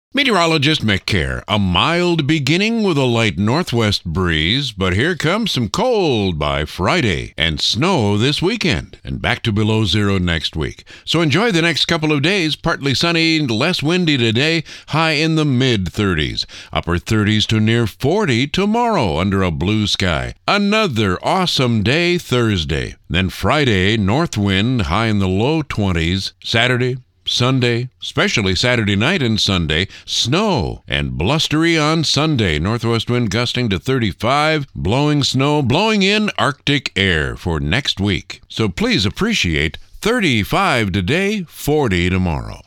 Meteorologist Mick Kerr. A mild beginning with a light northwest breeze, but here comes some cold by Friday and snow this weekend and back to below zero next week. So enjoy the next couple of days. Partly sunny, less windy today, high in the mid-30s. Upper 30s to near 40 tomorrow under a blue sky. Another awesome day Thursday. Then Friday, north wind, high in the low 20s. Saturday, Sunday, especially Saturday night and Sunday, snow and blustery on Sunday. Northwest wind gusting to 35, blowing snow, blowing in Arctic air for next week. So please appreciate 35 today, 40 tomorrow.